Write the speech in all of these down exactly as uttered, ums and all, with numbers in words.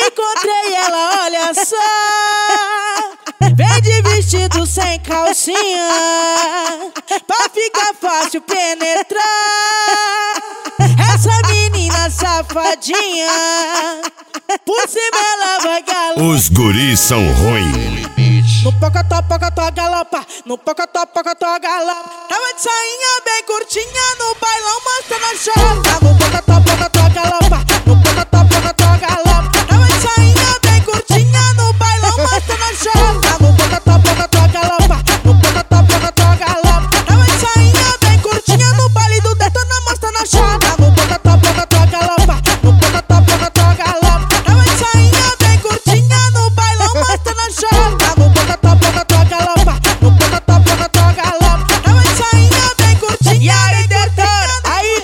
Encontrei ela, olha só. Vem de vestido sem calcinha, pra ficar fácil penetrar. Essa menina safadinha, por cima ela vai galopar. Os guris são ruins. No pocotó, pocotó, galopa. No pocotó, pocotó, galopa. Tava de sainha bem curtinha, no bailão mostrando a chota. No pocotó, pocotó, galopa. No pocotó, pocotó, galopa. Tava de sainha bem curtinha, no bailão mostrando a chota. No pocotó, pocotó, galopa. No pocotó, pocotó, galopa. Tava de sainha bem curtinha, no baile do Detona mostrando a chota. No pocotó, pocotó, galopa. No pocotó, pocotó, galopa. Tava de sainha bem curtinha, no bailão mostrando a chota. No pocotó, pocotó, galopa. No pocotó, pocotó, galopa. Tava de sainha bem curtinha. E aí, Detona? Aí,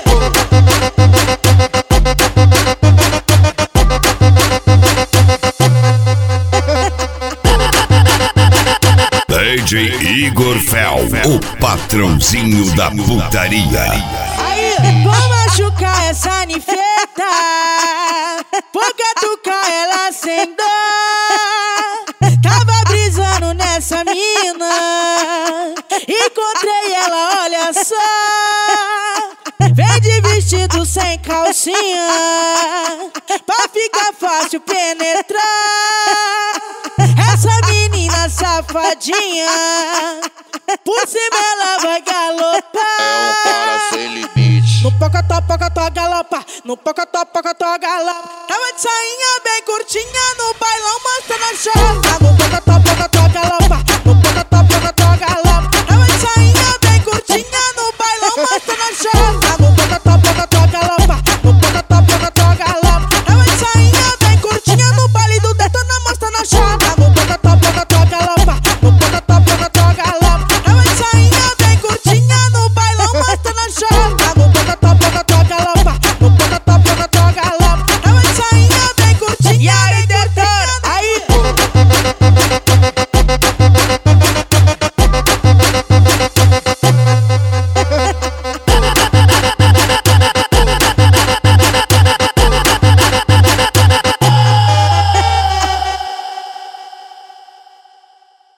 D J Igor Fel, o patrãozinho da putaria. aí, vou machucar essa ninfeta, vou catucar ela sem dó. Tava brisando nessa mina, encontrei ela, olha só. Vem de vestido sem calcinha, pra ficar fácil penetrar. Essa menina safadinha, por cima ela vai galopar. É um cara sem limite. No pocotó, pocotó, galopa. No pocotó, pocotó, galopa. Tava de sainha bem curtinha,